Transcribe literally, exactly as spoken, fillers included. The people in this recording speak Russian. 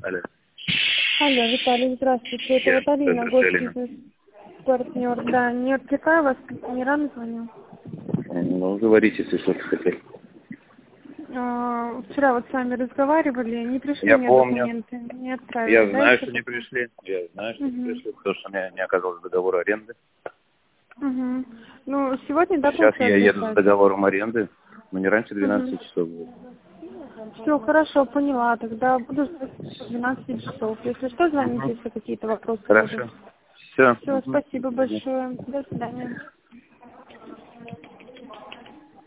Алло. Алло, Виталий, здравствуйте. Это Я вот Алина, Алина. гость-партнер. Да, не отвлекаю вас, не рано звоню. Ну, говорите, если что-то хотели. А, Вчера вот с вами разговаривали, не пришли Я мне помню. документы, не отправили. Я да, знаю, еще что не пока? пришли. Я знаю, что не Мгм. пришли, потому что у меня не оказалось договора аренды. Угу. Ну, сегодня, да, Сейчас я получается, еду с отправить? договором аренды, но не раньше двенадцати Угу. часов будет. Все, хорошо, поняла. Тогда буду ждать двенадцать часов. Если что, звоните, Угу. если какие-то вопросы будут. Хорошо. Все. Все, Угу. спасибо большое. До свидания.